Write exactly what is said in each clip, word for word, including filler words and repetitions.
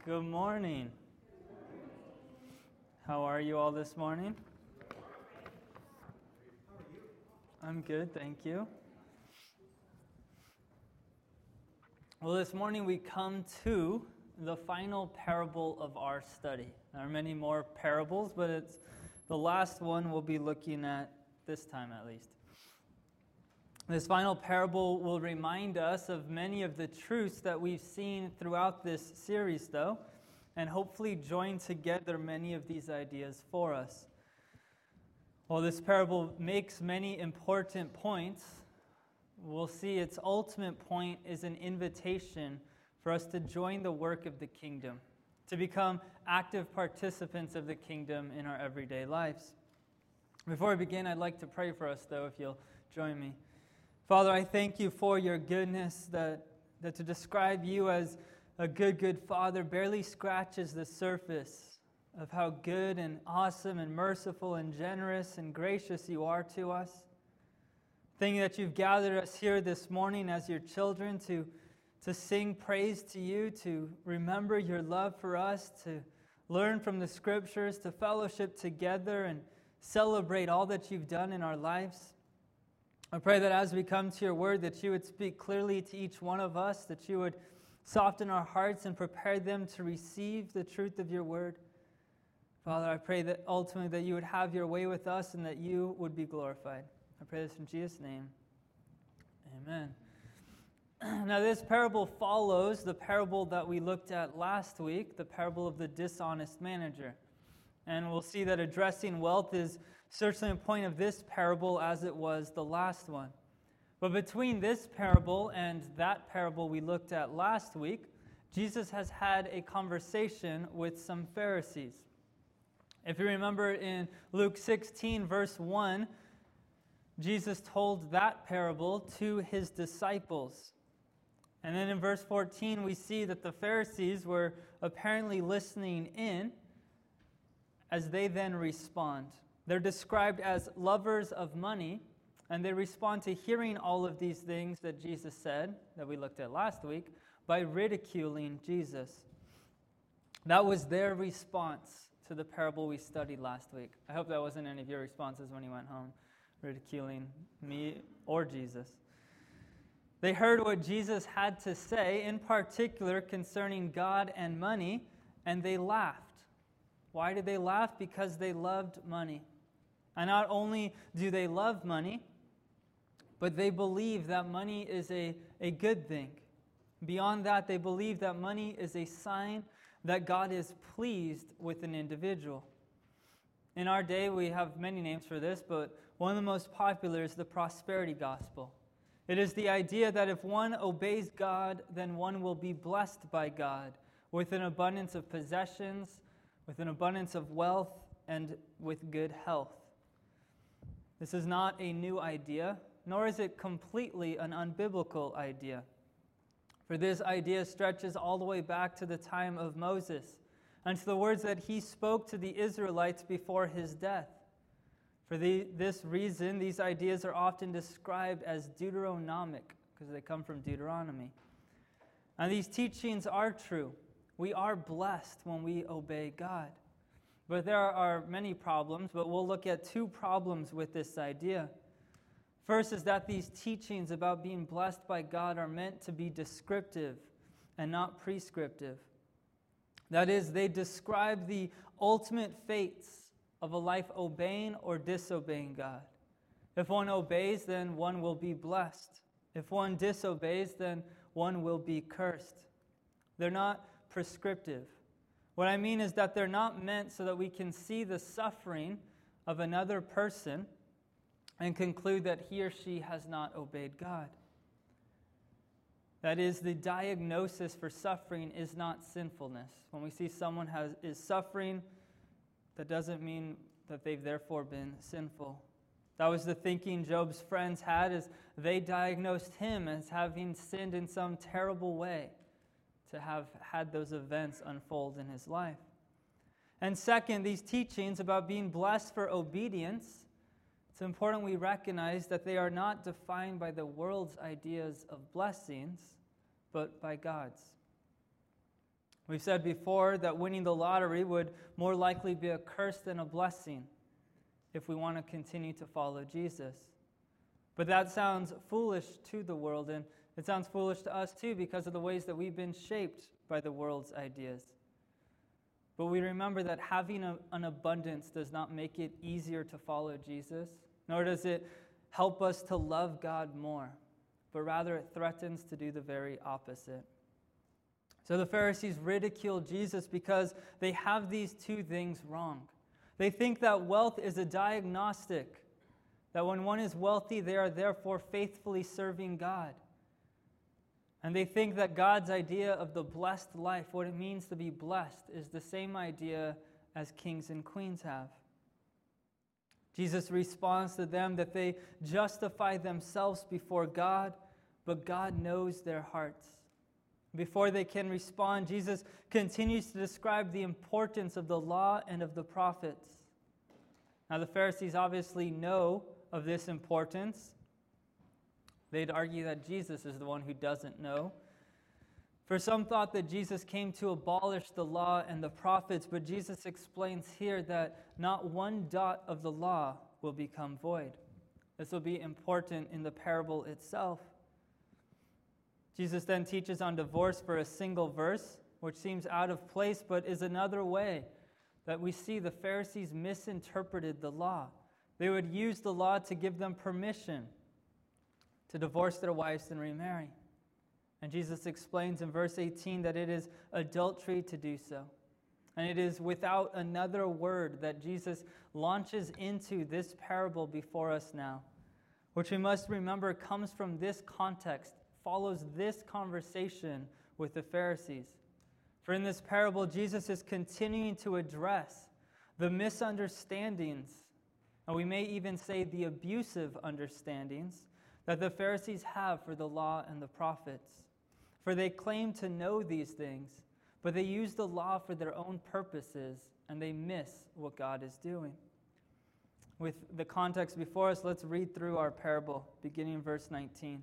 Good morning. How are you all this morning? I'm good, thank you. Well, this morning we come to the final parable of our study. There are many more parables, but it's the last one we'll be looking at this time at least. This final parable will remind us of many of the truths that we've seen throughout this series, though, and hopefully join together many of these ideas for us. While this parable makes many important points, we'll see its ultimate point is an invitation for us to join the work of the kingdom, to become active participants of the kingdom in our everyday lives. Before I begin, I'd like to pray for us, though, if you'll join me. Father, I thank you for your goodness, that, that to describe you as a good, good Father barely scratches the surface of how good and awesome and merciful and generous and gracious you are to us. Thank you that you've gathered us here this morning as your children to, to sing praise to you, to remember your love for us, to learn from the Scriptures, to fellowship together and celebrate all that you've done in our lives. I pray that as we come to your word, that you would speak clearly to each one of us, that you would soften our hearts and prepare them to receive the truth of your word. Father, I pray that ultimately that you would have your way with us and that you would be glorified. I pray this in Jesus' name. Amen. Now this parable follows the parable that we looked at last week, the parable of the dishonest manager. And we'll see that addressing wealth is certainly a point of this parable as it was the last one. But between this parable and that parable we looked at last week, Jesus has had a conversation with some Pharisees. If you remember in Luke sixteen, verse one, Jesus told that parable to his disciples. And then in verse fourteen, we see that the Pharisees were apparently listening in as they then respond. They're described as lovers of money, and they respond to hearing all of these things that Jesus said, that we looked at last week, by ridiculing Jesus. That was their response to the parable we studied last week. I hope that wasn't any of your responses when you went home, ridiculing me or Jesus. They heard what Jesus had to say, in particular concerning God and money, and they laughed. Why did they laugh? Because they loved money. And not only do they love money, but they believe that money is a, a good thing. Beyond that, they believe that money is a sign that God is pleased with an individual. In our day, we have many names for this, but one of the most popular is the prosperity gospel. It is the idea that if one obeys God, then one will be blessed by God with an abundance of possessions, with an abundance of wealth, and with good health. This is not a new idea, nor is it completely an unbiblical idea. For this idea stretches all the way back to the time of Moses, and to the words that he spoke to the Israelites before his death. For the, this reason, these ideas are often described as Deuteronomic, because they come from Deuteronomy. And these teachings are true. We are blessed when we obey God. But there are many problems, but we'll look at two problems with this idea. First is that these teachings about being blessed by God are meant to be descriptive and not prescriptive. That is, they describe the ultimate fates of a life obeying or disobeying God. If one obeys, then one will be blessed. If one disobeys, then one will be cursed. They're not prescriptive. What I mean is that they're not meant so that we can see the suffering of another person and conclude that he or she has not obeyed God. That is, the diagnosis for suffering is not sinfulness. When we see someone has is suffering, that doesn't mean that they've therefore been sinful. That was the thinking Job's friends had, as they diagnosed him as having sinned in some terrible way, to have had those events unfold in his life. And second, these teachings about being blessed for obedience, it's important we recognize that they are not defined by the world's ideas of blessings, but by God's. We've said before that winning the lottery would more likely be a curse than a blessing if we want to continue to follow Jesus. But that sounds foolish to the world, and it sounds foolish to us too because of the ways that we've been shaped by the world's ideas. But we remember that having a, an abundance does not make it easier to follow Jesus, nor does it help us to love God more, but rather it threatens to do the very opposite. So the Pharisees ridicule Jesus because they have these two things wrong. They think that wealth is a diagnostic, that when one is wealthy, they are therefore faithfully serving God. And they think that God's idea of the blessed life, what it means to be blessed, is the same idea as kings and queens have. Jesus responds to them that they justify themselves before God, but God knows their hearts. Before they can respond, Jesus continues to describe the importance of the law and of the prophets. Now, the Pharisees obviously know of this importance. They'd argue that Jesus is the one who doesn't know. For some thought that Jesus came to abolish the law and the prophets, but Jesus explains here that not one dot of the law will become void. This will be important in the parable itself. Jesus then teaches on divorce for a single verse, which seems out of place, but is another way that we see the Pharisees misinterpreted the law. They would use the law to give them permission to divorce their wives and remarry. And Jesus explains in verse eighteen that it is adultery to do so. And it is without another word that Jesus launches into this parable before us now, which we must remember comes from this context, follows this conversation with the Pharisees. For in this parable, Jesus is continuing to address the misunderstandings, and we may even say the abusive understandings, that the Pharisees have for the law and the prophets. For they claim to know these things, but they use the law for their own purposes, and they miss what God is doing. With the context before us, let's read through our parable, beginning in verse nineteen.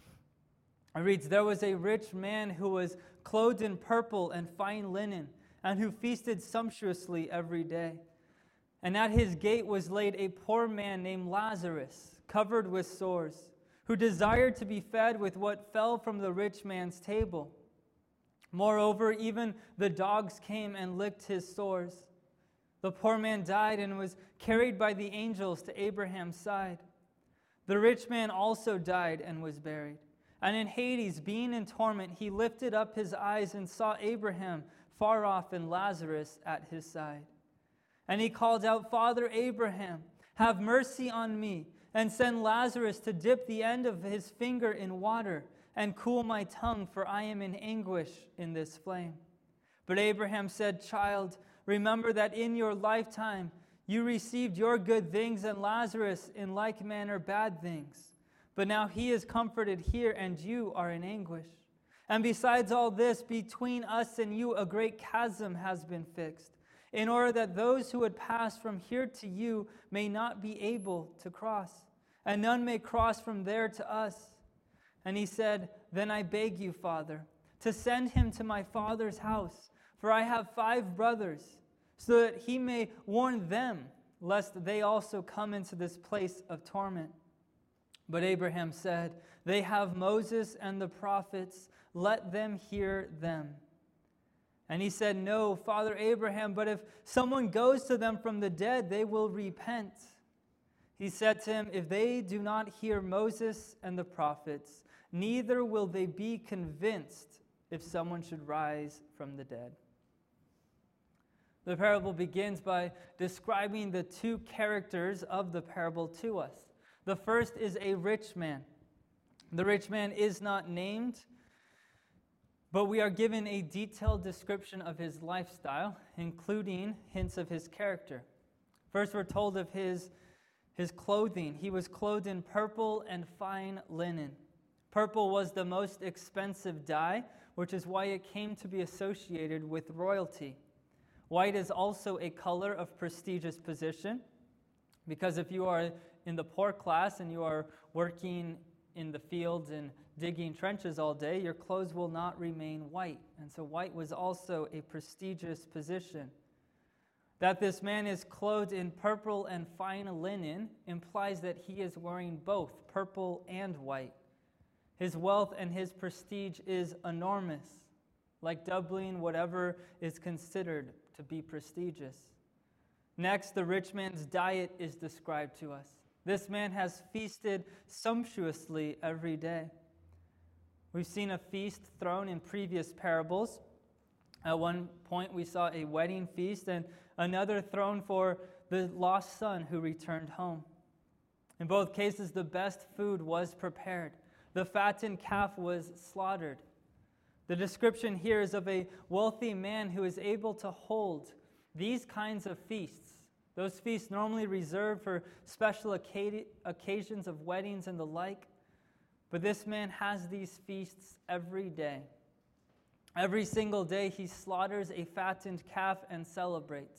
It reads, "There was a rich man who was clothed in purple and fine linen, and who feasted sumptuously every day. And at his gate was laid a poor man named Lazarus, covered with sores, who desired to be fed with what fell from the rich man's table. Moreover, even the dogs came and licked his sores. The poor man died and was carried by the angels to Abraham's side. The rich man also died and was buried. And in Hades, being in torment, he lifted up his eyes and saw Abraham far off and Lazarus at his side. And he called out, 'Father Abraham, have mercy on me, and send Lazarus to dip the end of his finger in water and cool my tongue, for I am in anguish in this flame.' But Abraham said, 'Child, remember that in your lifetime you received your good things, and Lazarus in like manner bad things. But now he is comforted here, and you are in anguish. And besides all this, between us and you a great chasm has been fixed, in order that those who would pass from here to you may not be able to cross, and none may cross from there to us.' And he said, 'Then I beg you, Father, to send him to my father's house, for I have five brothers, so that he may warn them, lest they also come into this place of torment.' But Abraham said, 'They have Moses and the prophets, let them hear them.' And he said, 'No, Father Abraham, but if someone goes to them from the dead, they will repent.' He said to him, 'If they do not hear Moses and the prophets, neither will they be convinced if someone should rise from the dead.'" The parable begins by describing the two characters of the parable to us. The first is a rich man. The rich man is not named, but we are given a detailed description of his lifestyle, including hints of his character. First, we're told of his, his clothing. He was clothed in purple and fine linen. Purple was the most expensive dye, which is why it came to be associated with royalty. White is also a color of prestigious position, because if you are in the poor class and you are working in the fields and digging trenches all day, your clothes will not remain white. And so white was also a prestigious position. That this man is clothed in purple and fine linen implies that he is wearing both purple and white. His wealth and his prestige is enormous, like doubling whatever is considered to be prestigious. Next, the rich man's diet is described to us. This man has feasted sumptuously every day. We've seen a feast thrown in previous parables. At one point, we saw a wedding feast and another thrown for the lost son who returned home. In both cases, the best food was prepared. The fattened calf was slaughtered. The description here is of a wealthy man who is able to hold these kinds of feasts. Those feasts normally reserved for special occasions of weddings and the like. But this man has these feasts every day. Every single day he slaughters a fattened calf and celebrates.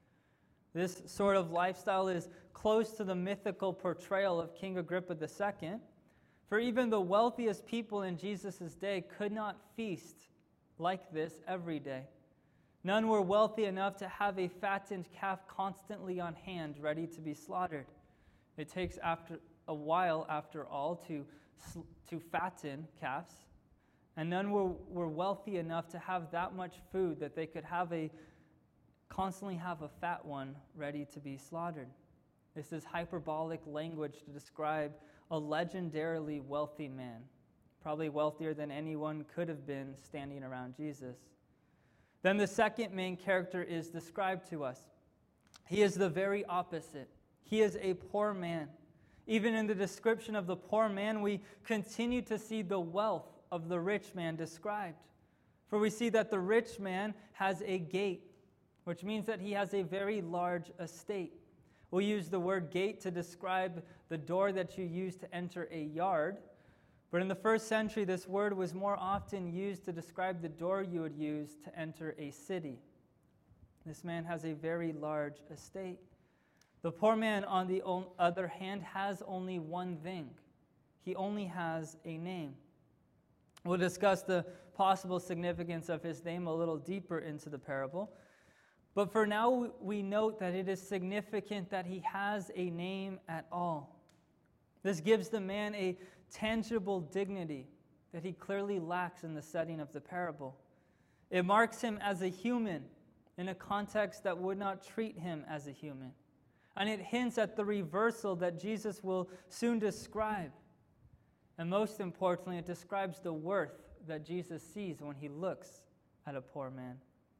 This sort of lifestyle is close to the mythical portrayal of King Agrippa the Second. For even the wealthiest people in Jesus' day could not feast like this every day. None were wealthy enough to have a fattened calf constantly on hand, ready to be slaughtered. It takes after a while, after all, to, to fatten calves. And none were, were wealthy enough to have that much food that they could have a constantly have a fat one ready to be slaughtered. This is hyperbolic language to describe a legendarily wealthy man, probably wealthier than anyone could have been standing around Jesus. Then the second main character is described to us. He is the very opposite. He is a poor man. Even in the description of the poor man, we continue to see the wealth of the rich man described. For we see that the rich man has a gate, which means that he has a very large estate. We'll use the word gate to describe the door that you use to enter a yard. But in the first century, this word was more often used to describe the door you would use to enter a city. This man has a very large estate. The poor man, on the other hand, has only one thing. He only has a name. We'll discuss the possible significance of his name a little deeper into the parable. But for now, we note that it is significant that he has a name at all. This gives the man a tangible dignity that he clearly lacks in the setting of the parable. It marks him as a human in a context that would not treat him as a human. And it hints at the reversal that Jesus will soon describe. And most importantly, it describes the worth that Jesus sees when he looks at a poor man.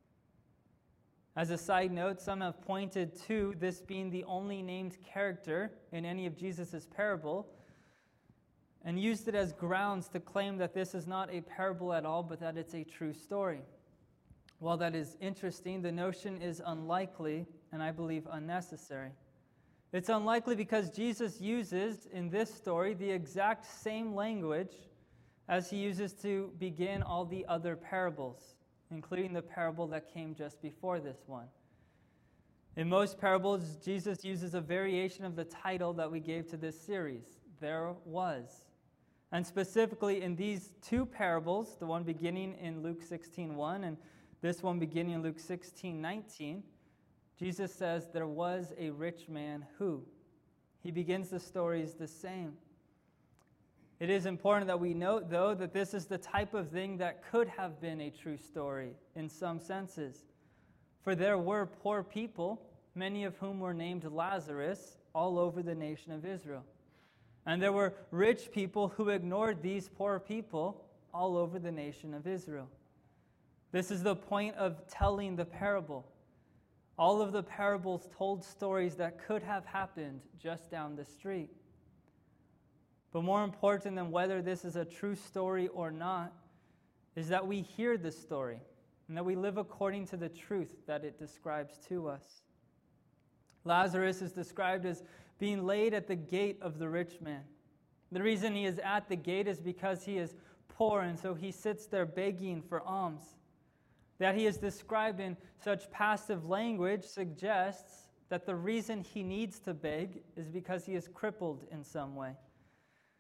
As a side note, some have pointed to this being the only named character in any of Jesus' parable and used it as grounds to claim that this is not a parable at all, but that it's a true story. While that is interesting, the notion is unlikely and I believe unnecessary. It's unlikely because Jesus uses in this story the exact same language as he uses to begin all the other parables, including the parable that came just before this one. In most parables, Jesus uses a variation of the title that we gave to this series, There Was. And specifically in these two parables, the one beginning in Luke sixteen one and this one beginning in Luke sixteen nineteen, Jesus says there was a rich man who. He begins the stories the same. It is important that we note, though, that this is the type of thing that could have been a true story in some senses. For there were poor people, many of whom were named Lazarus, all over the nation of Israel. And there were rich people who ignored these poor people all over the nation of Israel. This is the point of telling the parable. All of the parables told stories that could have happened just down the street. But more important than whether this is a true story or not is that we hear the story and that we live according to the truth that it describes to us. Lazarus is described as being laid at the gate of the rich man. The reason he is at the gate is because he is poor, and so he sits there begging for alms. That he is described in such passive language suggests that the reason he needs to beg is because he is crippled in some way.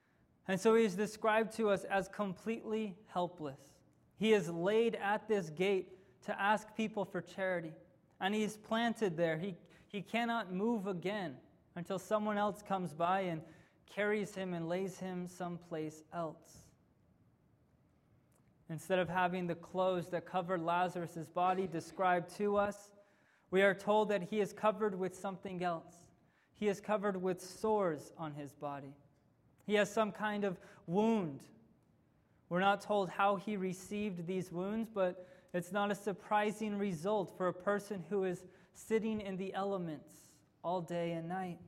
And so he is described to us as completely helpless. He is laid at this gate to ask people for charity. And he is planted there. He, he cannot move again until someone else comes by and carries him and lays him someplace else. Instead of having the clothes that covered Lazarus' body described to us, we are told that he is covered with something else. He is covered with sores on his body. He has some kind of wound. We're not told how he received these wounds, but it's not a surprising result for a person who is sitting in the elements all day and night.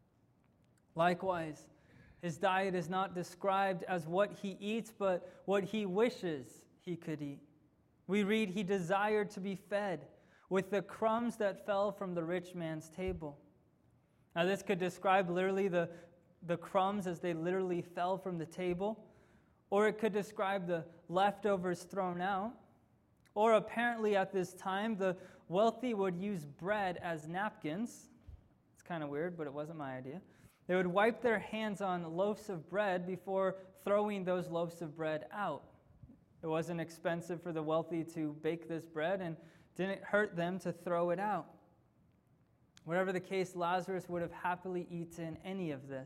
Likewise, his diet is not described as what he eats, but what he wishes he could eat. We read he desired to be fed with the crumbs that fell from the rich man's table. Now this could describe literally the, the crumbs as they literally fell from the table, or it could describe the leftovers thrown out, or apparently at this time the wealthy would use bread as napkins. It's kind of weird, but it wasn't my idea. They would wipe their hands on loaves of bread before throwing those loaves of bread out. It wasn't expensive for the wealthy to bake this bread and didn't hurt them to throw it out. Whatever the case, Lazarus would have happily eaten any of this.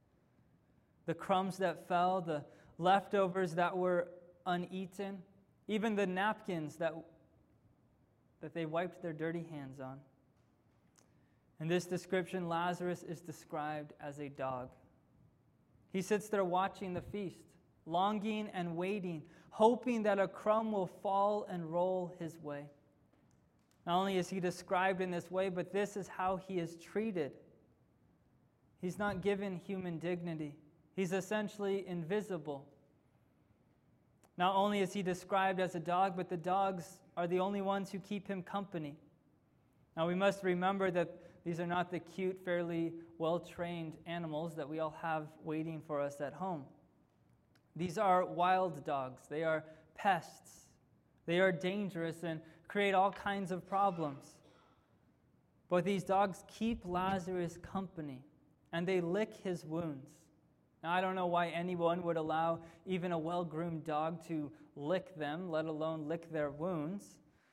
The crumbs that fell, the leftovers that were uneaten, even the napkins that, that they wiped their dirty hands on. In this description, Lazarus is described as a dog. He sits there watching the feast, longing and waiting, hoping that a crumb will fall and roll his way. Not only is he described in this way, but this is how he is treated. He's not given human dignity. He's essentially invisible. Not only is he described as a dog, but the dogs are the only ones who keep him company. Now we must remember that these are not the cute, fairly well-trained animals that we all have waiting for us at home. These are wild dogs. They are pests. They are dangerous and create all kinds of problems. But these dogs keep Lazarus company, and they lick his wounds. Now, I don't know why anyone would allow even a well-groomed dog to lick them, let alone lick their wounds.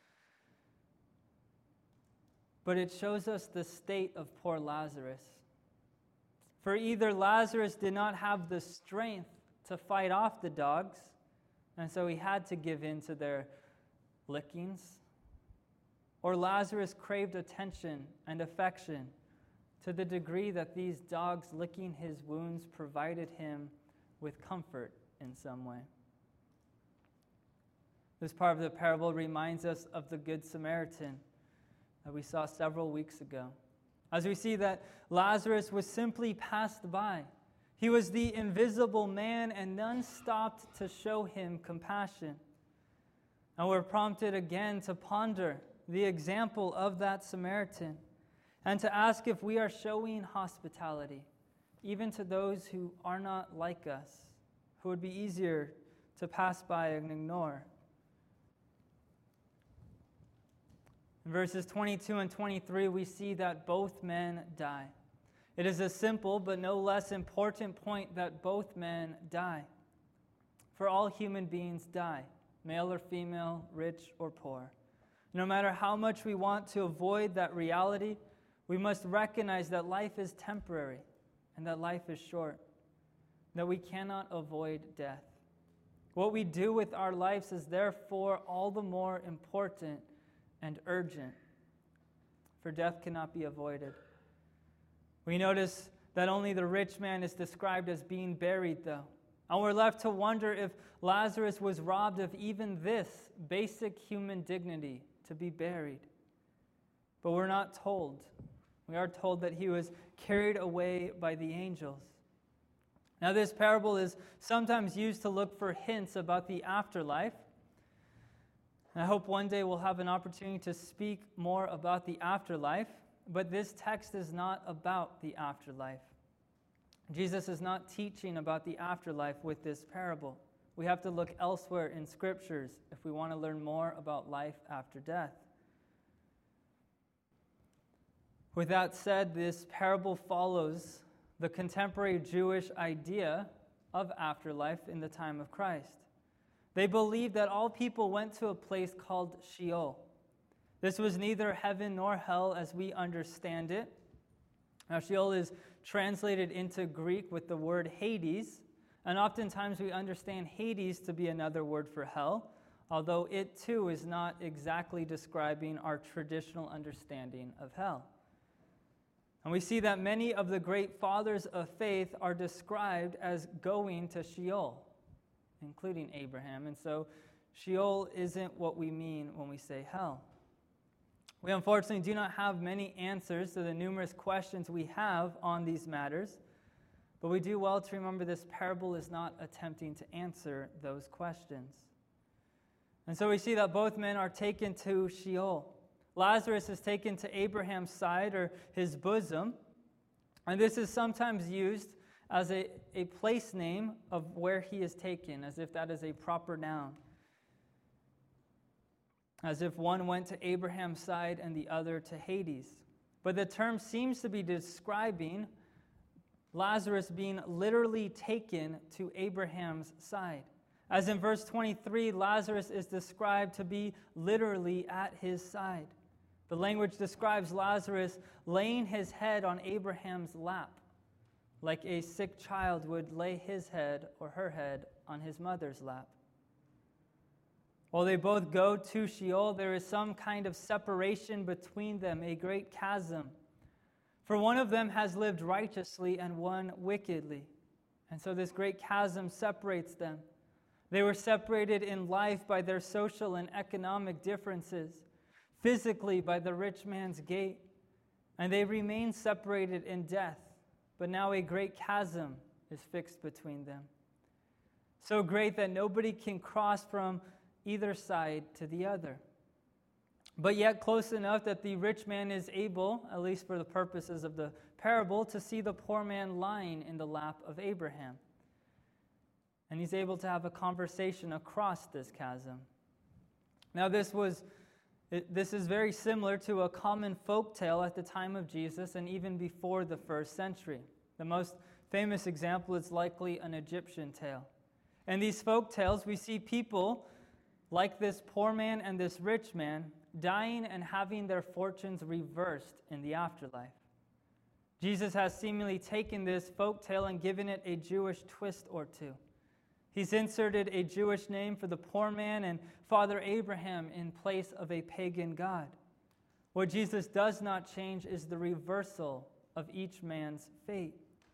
But it shows us the state of poor Lazarus. For either Lazarus did not have the strength to fight off the dogs, and so he had to give in to their lickings, or Lazarus craved attention and affection to the degree that these dogs licking his wounds provided him with comfort in some way. This part of the parable reminds us of the Good Samaritan that we saw several weeks ago. As we see that Lazarus was simply passed by. He was the invisible man, and none stopped to show him compassion. And we're prompted again to ponder the example of that Samaritan and to ask if we are showing hospitality, even to those who are not like us, who would be easier to pass by and ignore. In verses twenty-two and twenty-three, we see that both men die. It is a simple but no less important point that both men die. For all human beings die, male or female, rich or poor. No matter how much we want to avoid that reality, we must recognize that life is temporary and that life is short, that we cannot avoid death. What we do with our lives is therefore all the more important and urgent, for death cannot be avoided. We notice that only the rich man is described as being buried, though. And we're left to wonder if Lazarus was robbed of even this basic human dignity, to be buried. But we're not told. We are told that he was carried away by the angels. Now, this parable is sometimes used to look for hints about the afterlife. And I hope one day we'll have an opportunity to speak more about the afterlife, but this text is not about the afterlife. Jesus is not teaching about the afterlife with this parable. We have to look elsewhere in Scriptures if we want to learn more about life after death. With that said, this parable follows the contemporary Jewish idea of afterlife in the time of Christ. They believed that all people went to a place called Sheol. This was neither heaven nor hell as we understand it. Now, Sheol is translated into Greek with the word Hades, and oftentimes we understand Hades to be another word for hell, although it too is not exactly describing our traditional understanding of hell. And we see that many of the great fathers of faith are described as going to Sheol, including Abraham. And so Sheol isn't what we mean when we say hell. We unfortunately do not have many answers to the numerous questions we have on these matters, but we do well to remember this parable is not attempting to answer those questions. And so we see that both men are taken to Sheol. Lazarus is taken to Abraham's side, or his bosom, and this is sometimes used as a, a place name of where he is taken, as if that is a proper noun. As if one went to Abraham's side and the other to Hades. But the term seems to be describing Lazarus being literally taken to Abraham's side. As in verse twenty-three, Lazarus is described to be literally at his side. The language describes Lazarus laying his head on Abraham's lap, like a sick child would lay his head or her head on his mother's lap. While they both go to Sheol, there is some kind of separation between them, a great chasm. For one of them has lived righteously and one wickedly. And so this great chasm separates them. They were separated in life by their social and economic differences, physically by the rich man's gate, and they remain separated in death. But now a great chasm is fixed between them, so great that nobody can cross from either side to the other, but yet close enough that the rich man is able, at least for the purposes of the parable, to see the poor man lying in the lap of Abraham. And he's able to have a conversation across this chasm. Now this was this is very similar to a common folk tale at the time of Jesus and even before the first century. The most famous example is likely an Egyptian tale. In these folk tales, we see people like this poor man and this rich man dying and having their fortunes reversed in the afterlife. Jesus has seemingly taken this folk tale and given it a Jewish twist or two. He's inserted a Jewish name for the poor man and Father Abraham in place of a pagan god. What Jesus does not change is the reversal of each man's fate.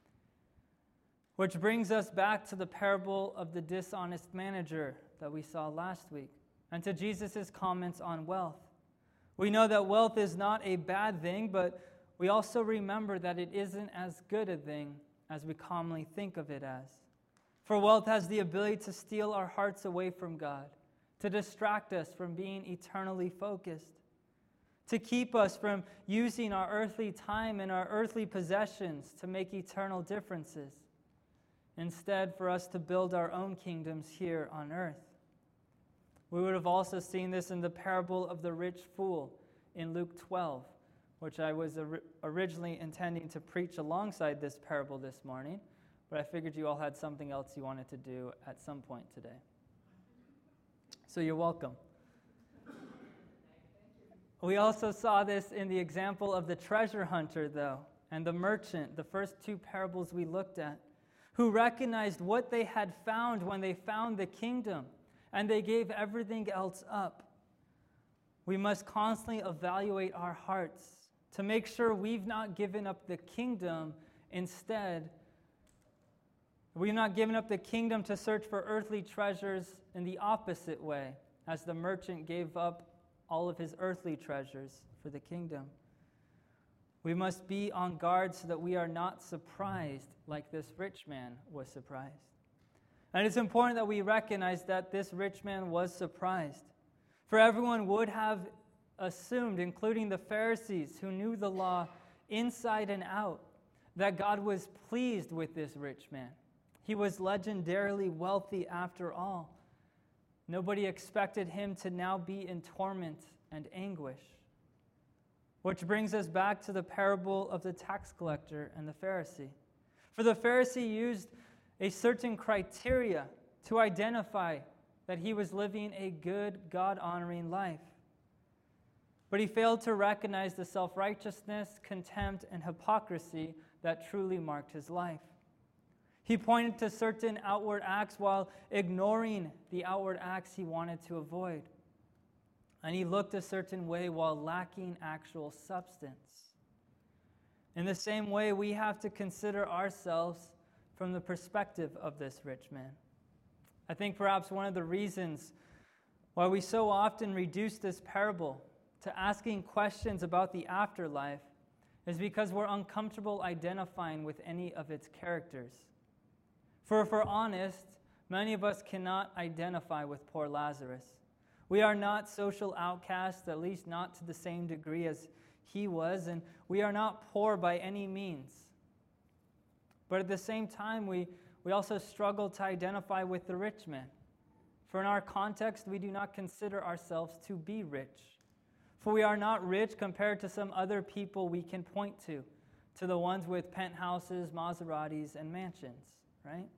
Which brings us back to the parable of the dishonest manager that we saw last week, and to Jesus' comments on wealth. We know that wealth is not a bad thing, but we also remember that it isn't as good a thing as we commonly think of it as. For wealth has the ability to steal our hearts away from God, to distract us from being eternally focused, to keep us from using our earthly time and our earthly possessions to make eternal differences, instead for us to build our own kingdoms here on earth. We would have also seen this in the parable of the rich fool in Luke twelve, which I was or- originally intending to preach alongside this parable this morning, but I figured you all had something else you wanted to do at some point today. So you're welcome. We also saw this in the example of the treasure hunter, though, and the merchant, the first two parables we looked at, who recognized what they had found when they found the kingdom, and they gave everything else up. We must constantly evaluate our hearts to make sure we've not given up the kingdom. Instead, we've not given up the kingdom to search for earthly treasures in the opposite way, as the merchant gave up all of his earthly treasures for the kingdom. We must be on guard so that we are not surprised like this rich man was surprised. And it's important that we recognize that this rich man was surprised. For everyone would have assumed, including the Pharisees who knew the law inside and out, that God was pleased with this rich man. He was legendarily wealthy after all. Nobody expected him to now be in torment and anguish. Which brings us back to the parable of the tax collector and the Pharisee. For the Pharisee used a certain criteria to identify that he was living a good, God-honoring life. But he failed to recognize the self-righteousness, contempt, and hypocrisy that truly marked his life. He pointed to certain outward acts while ignoring the outward acts he wanted to avoid. And he looked a certain way while lacking actual substance. In the same way, we have to consider ourselves from the perspective of this rich man. I think perhaps one of the reasons why we so often reduce this parable to asking questions about the afterlife is because we're uncomfortable identifying with any of its characters. For if we're honest, many of us cannot identify with poor Lazarus. We are not social outcasts, at least not to the same degree as he was, and we are not poor by any means. But at the same time, we, we also struggle to identify with the rich man. For in our context, we do not consider ourselves to be rich. For we are not rich compared to some other people we can point to, to the ones with penthouses, Maseratis, and mansions, right?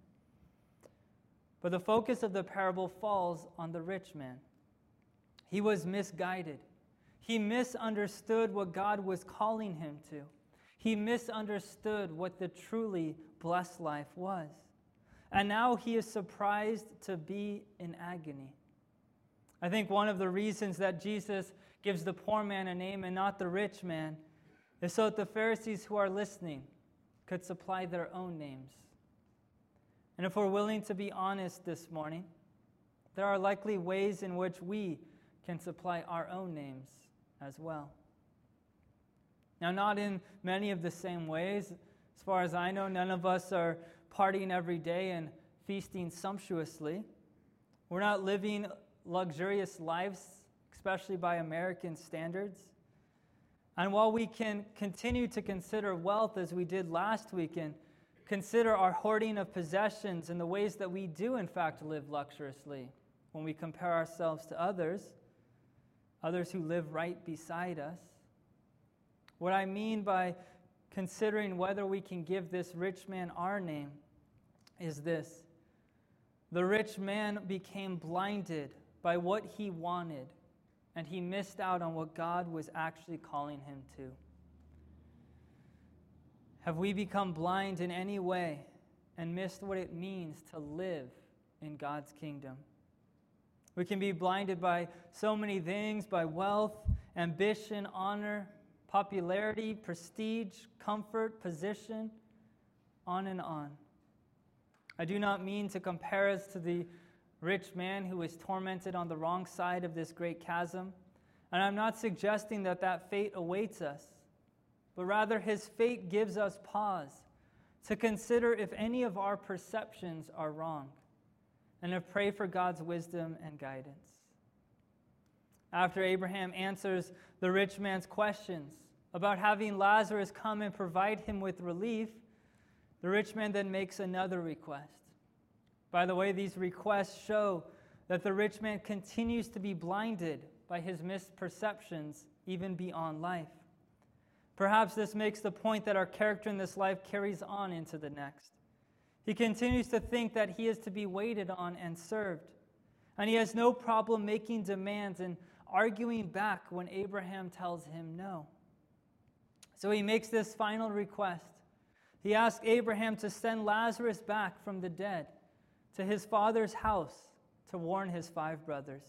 But the focus of the parable falls on the rich man. He was misguided. He misunderstood what God was calling him to. He misunderstood what the truly blessed life was. And now he is surprised to be in agony. I think one of the reasons that Jesus gives the poor man a name and not the rich man is so that the Pharisees who are listening could supply their own names. And if we're willing to be honest this morning, there are likely ways in which we can supply our own names as well. Now, not in many of the same ways. As far as I know, none of us are partying every day and feasting sumptuously. We're not living luxurious lives, especially by American standards. And while we can continue to consider wealth as we did last week and consider our hoarding of possessions and the ways that we do in fact live luxuriously when we compare ourselves to others, others who live right beside us, what I mean by considering whether we can give this rich man our name is this. The rich man became blinded by what he wanted, and he missed out on what God was actually calling him to. Have we become blind in any way and missed what it means to live in God's kingdom? We can be blinded by so many things, by wealth, ambition, honor, popularity, prestige, comfort, position, on and on. I do not mean to compare us to the rich man who is tormented on the wrong side of this great chasm, and I'm not suggesting that that fate awaits us, but rather his fate gives us pause to consider if any of our perceptions are wrong, and to pray for God's wisdom and guidance. After Abraham answers the rich man's questions about having Lazarus come and provide him with relief, the rich man then makes another request. By the way, these requests show that the rich man continues to be blinded by his misperceptions even beyond life. Perhaps this makes the point that our character in this life carries on into the next. He continues to think that he is to be waited on and served, and he has no problem making demands and arguing back when Abraham tells him no. So he makes this final request. He asks Abraham to send Lazarus back from the dead to his father's house to warn his five brothers.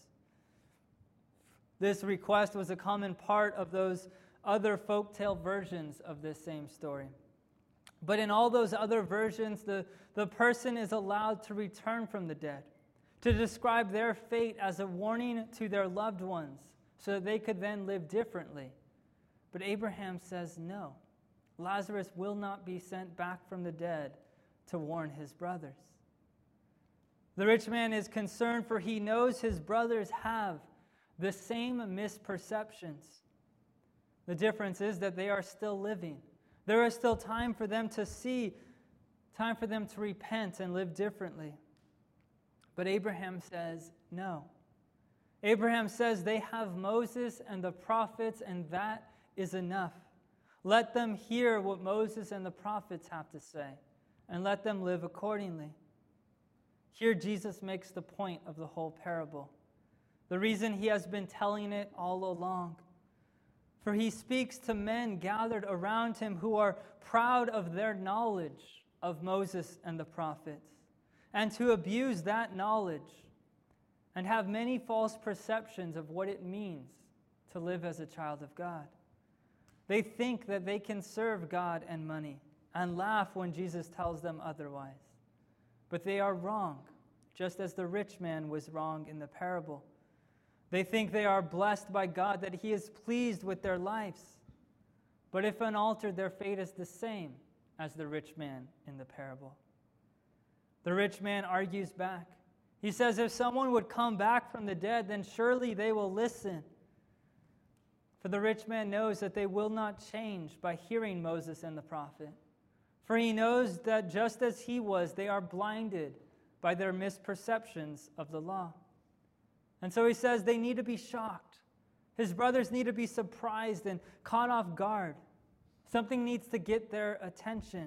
This request was a common part of those other folktale versions of this same story. But in all those other versions, the, the person is allowed to return from the dead, to describe their fate as a warning to their loved ones so that they could then live differently. But Abraham says no. Lazarus will not be sent back from the dead to warn his brothers. The rich man is concerned, for he knows his brothers have the same misperceptions. The difference is that they are still living. There is still time for them to see, time for them to repent and live differently. But Abraham says no. Abraham says they have Moses and the prophets, and that is enough. Let them hear what Moses and the prophets have to say, and let them live accordingly. Here, Jesus makes the point of the whole parable, the reason he has been telling it all along. For he speaks to men gathered around him who are proud of their knowledge of Moses and the prophets, and to abuse that knowledge and have many false perceptions of what it means to live as a child of God. They think that they can serve God and money and laugh when Jesus tells them otherwise. But they are wrong, just as the rich man was wrong in the parable. They think they are blessed by God, that he is pleased with their lives. But if unaltered, their fate is the same as the rich man in the parable. The rich man argues back. He says, if someone would come back from the dead, then surely they will listen. For the rich man knows that they will not change by hearing Moses and the prophet. For he knows that just as he was, they are blinded by their misperceptions of the law. And so he says they need to be shocked. His brothers need to be surprised and caught off guard. Something needs to get their attention.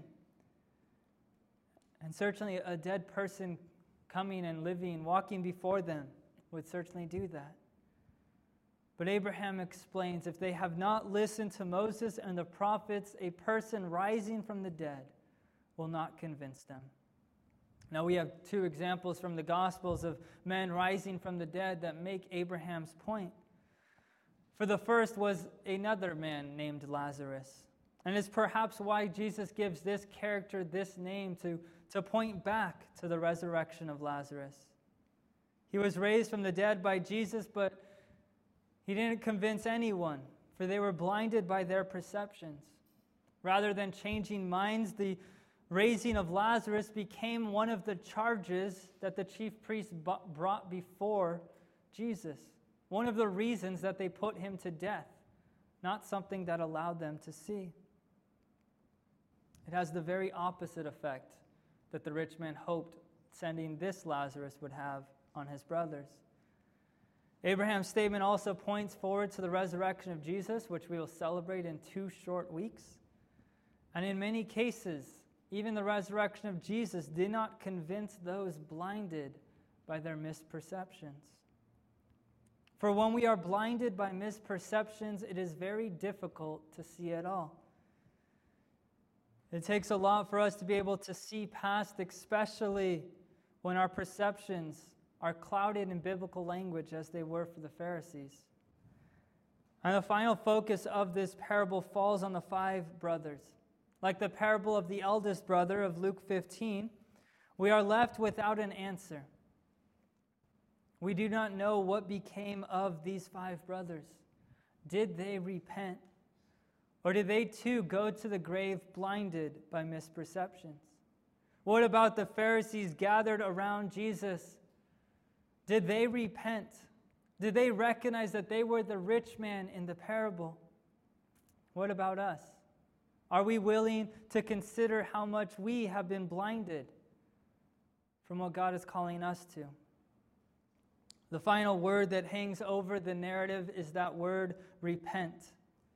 And certainly a dead person coming and living, walking before them would certainly do that. But Abraham explains, if they have not listened to Moses and the prophets, a person rising from the dead will not convince them. Now we have two examples from the Gospels of men rising from the dead that make Abraham's point. For the first was another man named Lazarus. And it's perhaps why Jesus gives this character this name to, to point back to the resurrection of Lazarus. He was raised from the dead by Jesus, but he didn't convince anyone, for they were blinded by their perceptions. Rather than changing minds, the raising of Lazarus became one of the charges that the chief priests brought before Jesus. One of the reasons that they put him to death, not something that allowed them to see. It has the very opposite effect that the rich man hoped sending this Lazarus would have on his brothers. Abraham's statement also points forward to the resurrection of Jesus, which we will celebrate in two short weeks. And in many cases, even the resurrection of Jesus did not convince those blinded by their misperceptions. For when we are blinded by misperceptions, it is very difficult to see at all. It takes a lot for us to be able to see past, especially when our perceptions are clouded in biblical language as they were for the Pharisees. And the final focus of this parable falls on the five brothers. Like the parable of the eldest brother of Luke fifteen, we are left without an answer. We do not know what became of these five brothers. Did they repent? Or did they too go to the grave blinded by misperceptions? What about the Pharisees gathered around Jesus? Did they repent? Did they recognize that they were the rich man in the parable? What about us? Are we willing to consider how much we have been blinded from what God is calling us to? The final word that hangs over the narrative is that word, repent.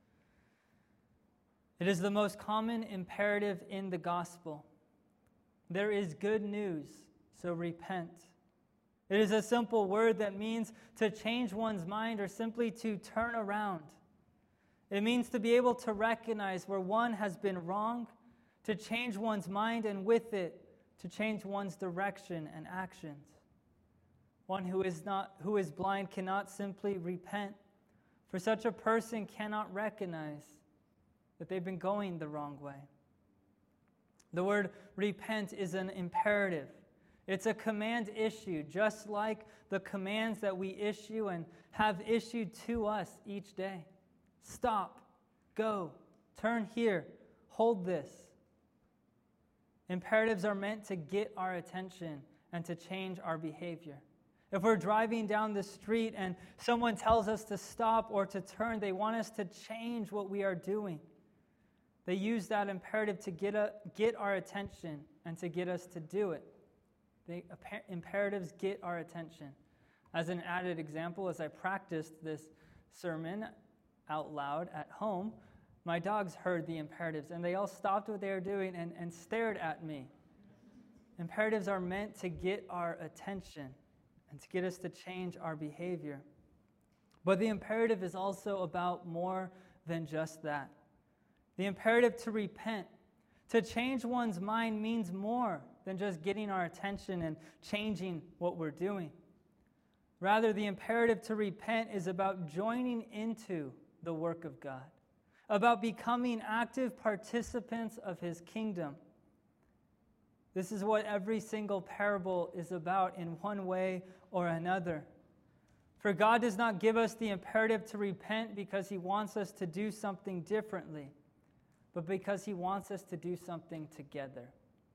It is the most common imperative in the gospel. There is good news, so repent. It is a simple word that means to change one's mind or simply to turn around. It means to be able to recognize where one has been wrong, to change one's mind, and with it, to change one's direction and actions. One who is not, who is blind cannot simply repent, for such a person cannot recognize that they've been going the wrong way. The word repent is an imperative. It's a command issue, just like the commands that we issue and have issued to us each day. Stop, go, turn here, hold this. Imperatives are meant to get our attention and to change our behavior. If we're driving down the street and someone tells us to stop or to turn, they want us to change what we are doing. They use that imperative to get, a, get our attention and to get us to do it. The imperatives get our attention. As an added example, as I practiced this sermon out loud at home, my dogs heard the imperatives and they all stopped what they were doing and, and stared at me. Imperatives are meant to get our attention and to get us to change our behavior. But the imperative is also about more than just that. The imperative to repent, to change one's mind, means more than just getting our attention and changing what we're doing. Rather, the imperative to repent is about joining into the work of God, about becoming active participants of His kingdom. This is what every single parable is about in one way or another. For God does not give us the imperative to repent because He wants us to do something differently, but because He wants us to do something together.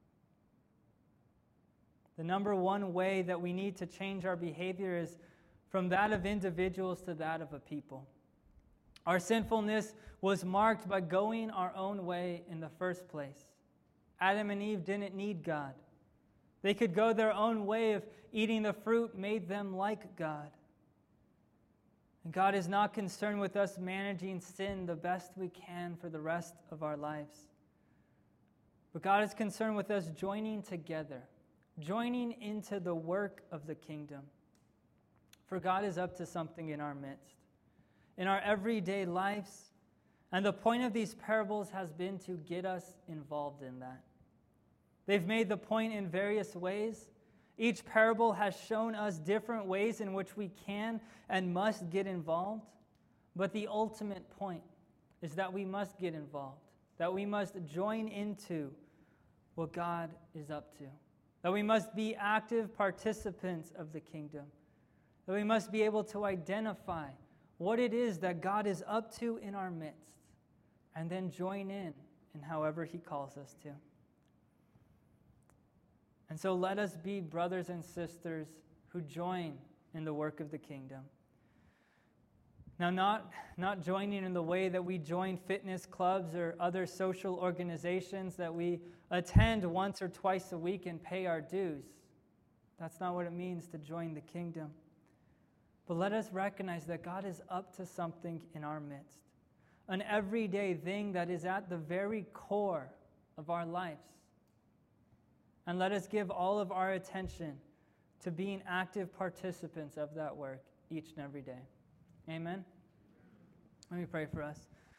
The number one way that we need to change our behavior is from that of individuals to that of a people. Our sinfulness was marked by going our own way in the first place. Adam and Eve didn't need God. They could go their own way if eating the fruit made them like God. And God is not concerned with us managing sin the best we can for the rest of our lives. But God is concerned with us joining together, joining into the work of the kingdom. For God is up to something in our midst, in our everyday lives. And the point of these parables has been to get us involved in that. They've made the point in various ways. Each parable has shown us different ways in which we can and must get involved. But the ultimate point is that we must get involved, that we must join into what God is up to, that we must be active participants of the kingdom, that we must be able to identify what it is that God is up to in our midst, and then join in in however He calls us to. And so let us be brothers and sisters who join in the work of the kingdom. Now, not, not joining in the way that we join fitness clubs or other social organizations that we attend once or twice a week and pay our dues. That's not what it means to join the kingdom. But let us recognize that God is up to something in our midst, an everyday thing that is at the very core of our lives. And let us give all of our attention to being active participants of that work each and every day. Amen? Let me pray for us.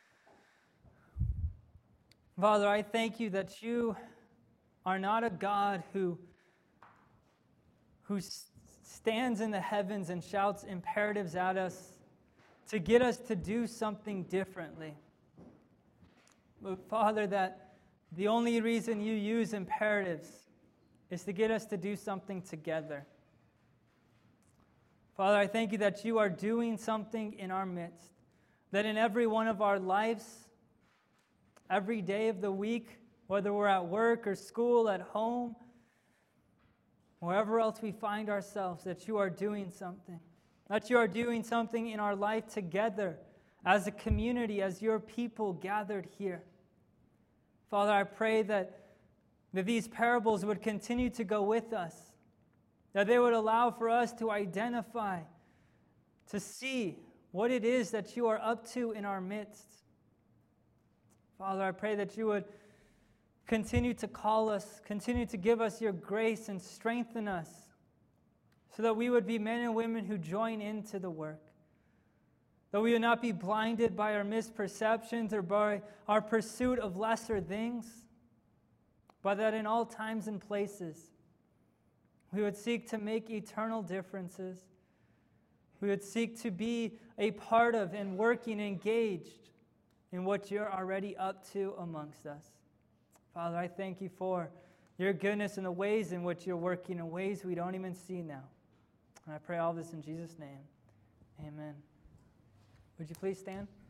Father, I thank you that you are not a God who, who stands in the heavens and shouts imperatives at us to get us to do something differently. But Father, that the only reason you use imperatives is to get us to do something together. Father, I thank you that you are doing something in our midst, that in every one of our lives, every day of the week, whether we're at work or school, at home, wherever else we find ourselves, that you are doing something, that you are doing something in our life together as a community, as your people gathered here. Father, I pray that that these parables would continue to go with us, that they would allow for us to identify, to see what it is that you are up to in our midst. Father, I pray that you would continue to call us, continue to give us your grace and strengthen us so that we would be men and women who join into the work, that we would not be blinded by our misperceptions or by our pursuit of lesser things, but that in all times and places, we would seek to make eternal differences. We would seek to be a part of and working engaged in what you're already up to amongst us. Father, I thank you for your goodness and the ways in which you're working in ways we don't even see now. And I pray all this in Jesus' name. Amen. Would you please stand?